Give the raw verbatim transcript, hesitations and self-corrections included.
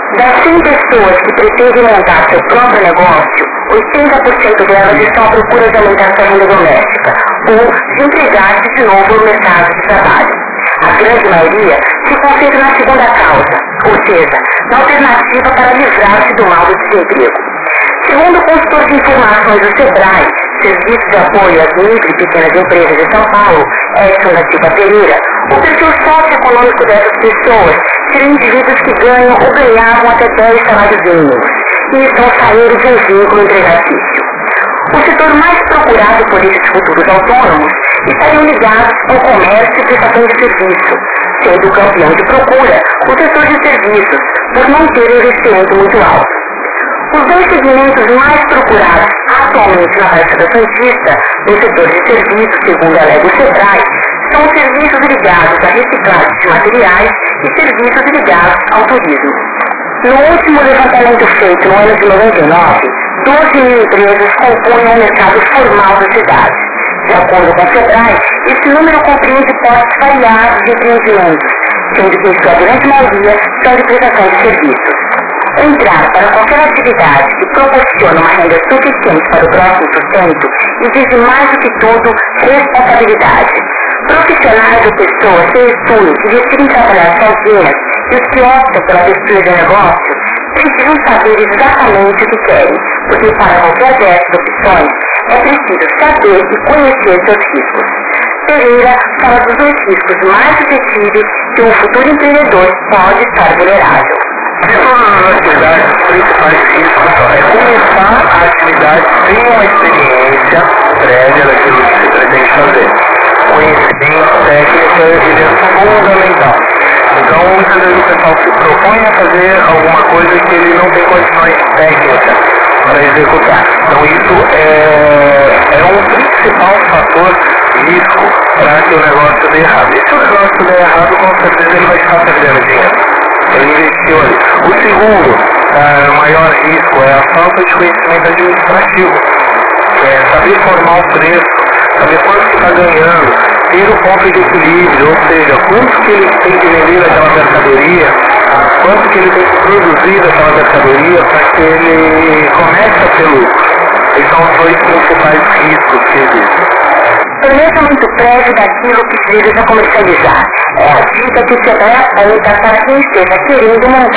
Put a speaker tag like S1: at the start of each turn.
S1: Das cem pessoas que pretendem montar seu próprio negócio, oitenta por cento delas estão à procura de aumentar sua renda doméstica ou de empregar-se de novo no mercado de trabalho. A grande maioria se concentra na segunda causa, ou seja, na alternativa para livrar-se do mal do desemprego. Segundo o consultor de informações do SEBRAE, Serviço de Apoio às Micro e Pequenas Empresas de São Paulo, Edson da Silva Pereira, o perfil socioeconômico dessas pessoas seriam indivíduos que ganham ou ganhavam até dez salários mínimos e estão saindo de um vínculo empregatício. O setor mais procurado por esses futuros autônomos estariam ligados ao comércio e prestação de serviço, sendo o campeão de procura o setor de serviços, por não ter investimento muito alto. Os dois segmentos mais procurados atualmente na Baixada Santista, no setor de serviços, segundo alega o SEBRAE, são os serviços ligados à reciclagem de materiais e serviços ligados ao turismo. No último levantamento feito no ano de noventa e nove, doze mil empresas compunham o mercado formal da cidade. De acordo com o SEBRAE, esse número compreende portes variados de empreendimentos, sendo que em sua grande maioria são de prestação de serviços. Entrar para qualquer atividade que proporciona uma renda suficiente para o próximo sustento exige mais do que tudo responsabilidade. Profissionais ou pessoas sem estudo que decidem trabalhar sozinhas e os que optam pela abertura de negócio precisam saber exatamente o que querem, porque para qualquer dessas opções é preciso saber e conhecer seus riscos. Pereira fala dos dois riscos mais suscetíveis que um futuro empreendedor pode estar vulnerável.
S2: De todas as atividades, os principais riscos é começar a atividade sem uma experiência prévia daquilo que se pretende fazer. Conhecimento técnico ele é fundamental. Então, muitas vezes o pessoal se propõe a fazer alguma coisa que ele não tem condições técnicas para executar. Então, isso é, é um principal fator de risco para que o negócio dê errado. E se o negócio der errado, com certeza ele vai estar perdendo dinheiro. Ele investiu ali. O segundo, uh, maior risco é a falta de conhecimento administrativo, que é saber formar o preço, saber quanto que está ganhando, ter o ponto de equilíbrio, ou seja, quanto que ele tem que vender daquela mercadoria, quanto que ele tem que produzir daquela mercadoria para que ele comece a ter lucro. Esses são os dois principais riscos que existem.
S1: Planejamento prévio daquilo que se deseja comercializar é a dica que o SEBRAE aponta para quem esteja querendo montar